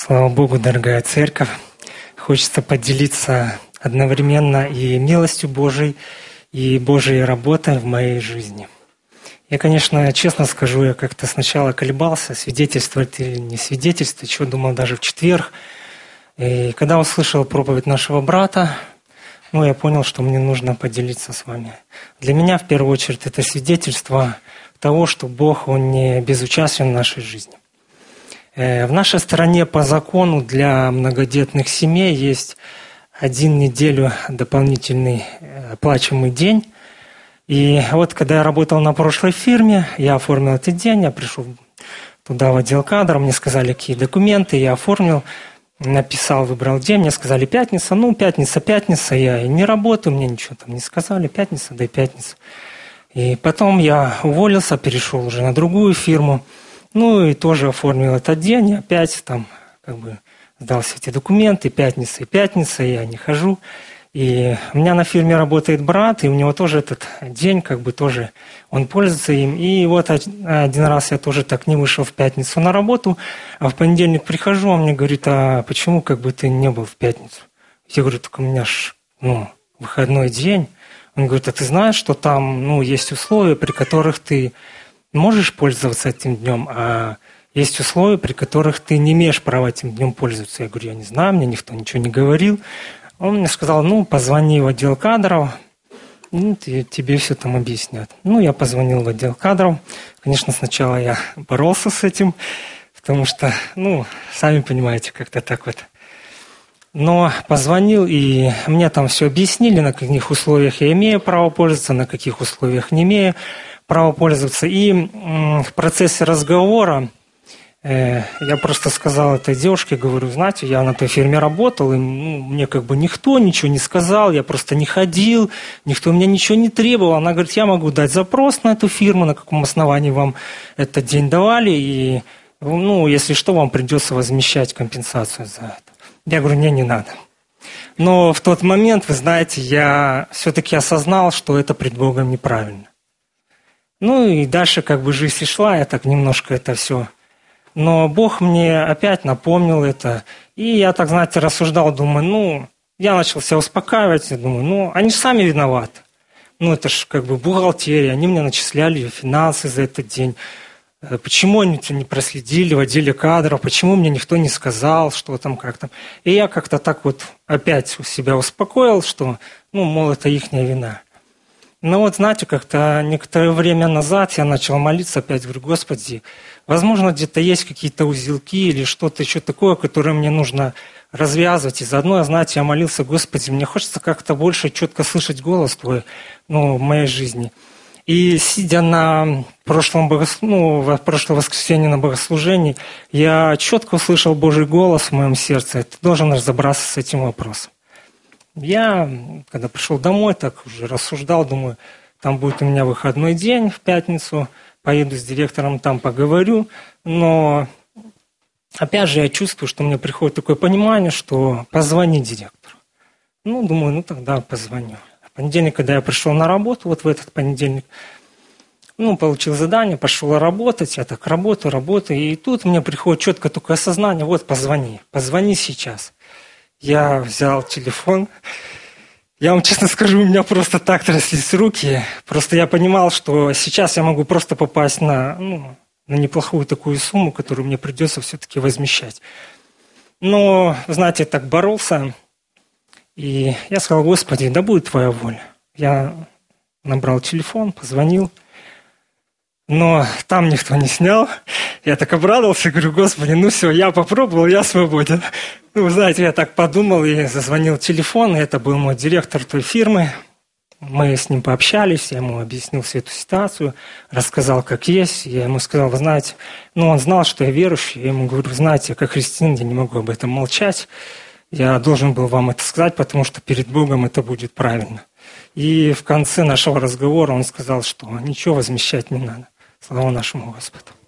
Слава Богу, дорогая церковь. Хочется поделиться одновременно и милостью Божией, и Божьей работой в моей жизни. Я, конечно, честно скажу, я как-то сначала колебался, свидетельствовать или не свидетельствовать, что думал даже в четверг. И когда услышал проповедь нашего брата, я понял, что мне нужно поделиться с вами. Для меня, в первую очередь, это свидетельство того, что Бог, Он не безучастен в нашей жизни. В нашей стране по закону для многодетных семей есть 1 неделю дополнительный оплачиваемый день. И вот когда я работал на прошлой фирме, я оформил этот день, я пришел туда в отдел кадров, мне сказали, какие документы, я оформил, написал, выбрал день, мне сказали пятница, пятница, я и не работаю, мне ничего там не сказали, пятница, да и пятница. И потом я уволился, перешел уже на другую фирму, и тоже оформил этот день, и опять там сдал все эти документы, пятница, я не хожу. И у меня на фирме работает брат, и у него тоже этот день, тоже он пользуется им. И вот один раз я тоже так не вышел в пятницу на работу, а в понедельник прихожу, он мне говорит, а почему ты не был в пятницу? Я говорю, так у меня ж, выходной день. Он говорит, а ты знаешь, что там, есть условия, при которых ты можешь пользоваться этим днем, а есть условия, при которых ты не имеешь права этим днем пользоваться. Я говорю, я не знаю, мне никто ничего не говорил. Он мне сказал, позвони в отдел кадров, тебе все там объяснят. Я позвонил в отдел кадров. Конечно, сначала я боролся с этим, потому что, сами понимаете, как-то так вот. Но позвонил, и мне там все объяснили, на каких условиях я имею право пользоваться, на каких условиях не имею права пользоваться. И в процессе разговора я просто сказал этой девушке, говорю, знаете, я на той фирме работал, и мне никто ничего не сказал, я просто не ходил, никто меня ничего не требовал. Она говорит, я могу дать запрос на эту фирму, на каком основании вам этот день давали, и, если что, вам придется возмещать компенсацию за это. Я говорю, мне не надо. Но в тот момент, вы знаете, я все-таки осознал, что это пред Богом неправильно. И дальше жизнь и шла, я так немножко это все... Но Бог мне опять напомнил это. И я так, рассуждал, думаю, я начал себя успокаивать. Я думаю, они же сами виноваты. Это же бухгалтерия. Они мне начисляли финансы за этот день. Почему они не проследили в отделе кадров? Почему мне никто не сказал, что там, как там? И я как-то так опять себя успокоил, что, это ихняя вина. Знаете, как-то некоторое время назад я начал молиться опять, говорю, Господи, возможно, где-то есть какие-то узелки или что-то еще такое, которое мне нужно развязывать. И заодно, я молился, Господи, мне хочется как-то больше четко слышать голос Твой, в моей жизни. И сидя на прошлое воскресенье на богослужении, я четко услышал Божий голос в моем сердце. Ты должен разобраться с этим вопросом. Я, когда пришел домой, так уже рассуждал, думаю, там будет у меня выходной день в пятницу, поеду с директором, там поговорю, но опять же я чувствую, что мне приходит такое понимание, что позвони директору. Думаю, тогда позвоню. В понедельник, когда я пришел на работу, в этот понедельник, получил задание, пошел работать, я так работаю, и тут мне приходит четко такое осознание, позвони сейчас. Я взял телефон, я вам честно скажу, у меня просто так тряслись руки, просто я понимал, что сейчас я могу просто попасть на неплохую такую сумму, которую мне придется все-таки возмещать. Но, знаете, так боролся, и я сказал, Господи, да будет Твоя воля. Я набрал телефон, позвонил, но там никто не снял. Я так обрадовался, говорю, Господи, все, я попробовал, я свободен. Знаете, я так подумал и зазвонил телефон, и это был мой директор той фирмы. Мы с ним пообщались, я ему объяснил всю эту ситуацию, рассказал, как есть. Я ему сказал, вы знаете, он знал, что я верующий. Я ему говорю, знаете, я как христианин, я не могу об этом молчать. Я должен был вам это сказать, потому что перед Богом это будет правильно. И в конце нашего разговора он сказал, что ничего возмещать не надо. Слава нашему Господу.